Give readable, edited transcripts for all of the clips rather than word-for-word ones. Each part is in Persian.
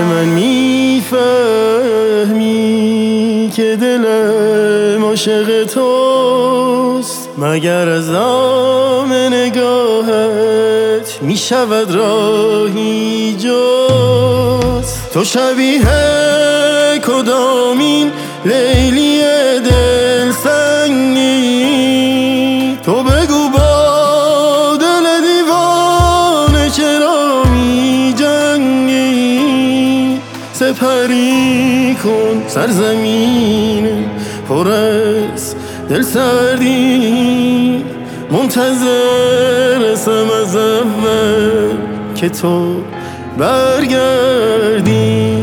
من میفهمی که دلم عاشق توست، مگر از دام نگاهت میشود راهی جز؟ تو شبیه کدامین لیلی دل سنگی؟ تو بگو با دل دیوانه چرا می جنگی؟ سپری کن سرزمین پر از دل سردی، منتظرم از اول که تو برگردی.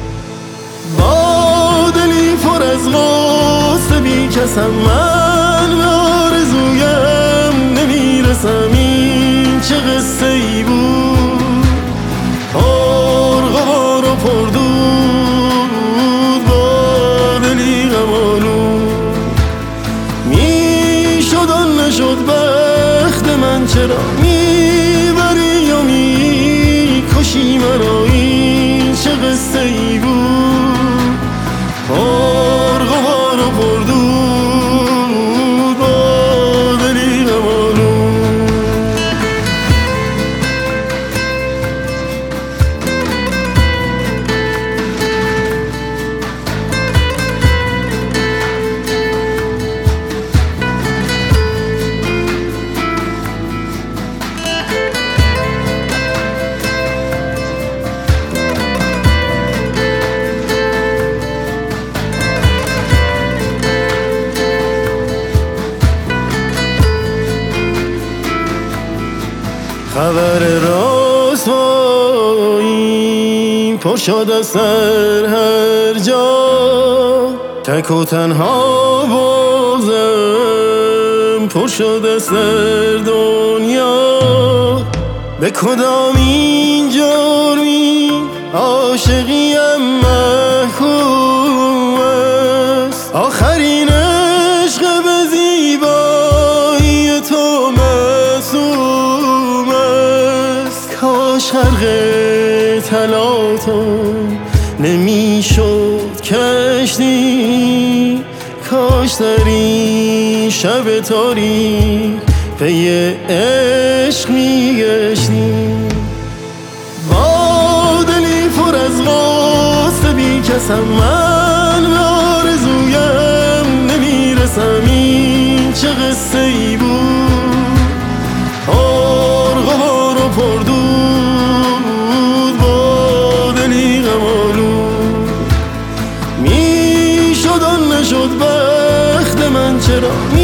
با دلی پر از غصه بی کسم من به آرزویم نمیرسم. این چه قصه ای بود غبار و پردود با دلی غم‌آلود، میشد آن نشد بخت من، چرا میبری و میکشی مرا؟ این چه قصه ای بود غبار و پردود با دلی غم‌آلود. خبر رسوایی پر شد از سر هر جا، تک و تنها بازم پر شد از سر دنیا. به کدام این جرمی عاشقیم محکوم است؟ آخرین عشق به زیبایی تو معصوم است. کاش غرق طلا تو نمیشد کشتی، کاش در این شب تاریک پی عشق میگشتی. با دلی پر از غصه بی کسم من به آرزویم نمیرسم. این چه قصه ای بود غبار و پردود با دلی غم‌آلود، میشد آن نشد بخت من، چرا